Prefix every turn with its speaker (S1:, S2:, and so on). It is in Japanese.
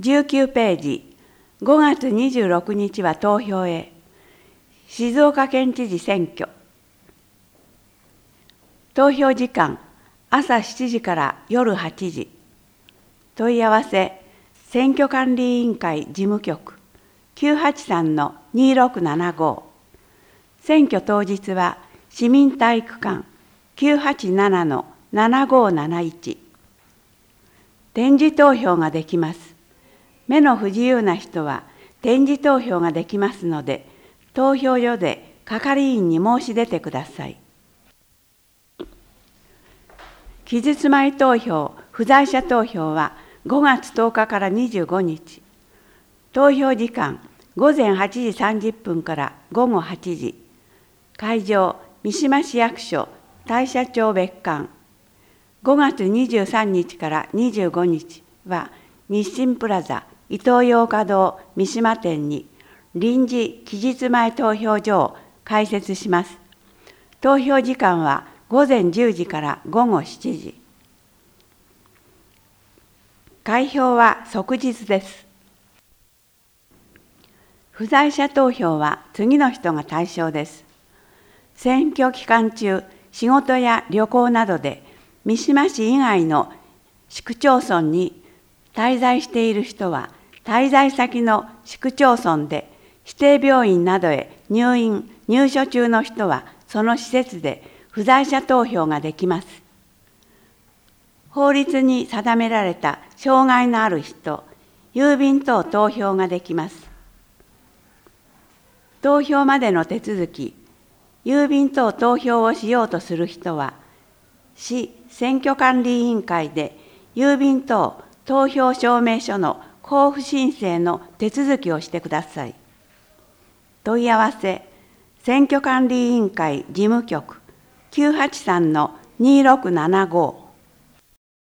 S1: 19ページ、5月26日は投票へ。静岡県知事選挙。投票時間、朝7時から夜8時。問い合わせ、選挙管理委員会事務局 983-2675。選挙当日は市民体育館 987-7571。点字投票ができます。目の不自由な人は点字投票ができますので、投票所で係員に申し出てください。期日前投票、不在者投票は5月10日から25日。投票時間、午前8時30分から午後8時。会場、三島市役所、大社町別館。5月23日から25日は、日清プラザ、イトーヨーカドー三島店に臨時期日前投票所を開設します。投票時間は午前10時から午後7時。開票は即日です。不在者投票は次の人が対象です。選挙期間中、仕事や旅行などで三島市以外の市区町村に滞在している人は、滞在先の市区町村で指定病院などへ入所中の人は、その施設で不在者投票ができます。法律に定められた障害のある人、郵便等投票ができます。投票までの手続き、郵便等投票をしようとする人は、市選挙管理委員会で郵便等投票証明書の交付申請の手続きをしてください。問い合わせ、選挙管理委員会事務局 983-2675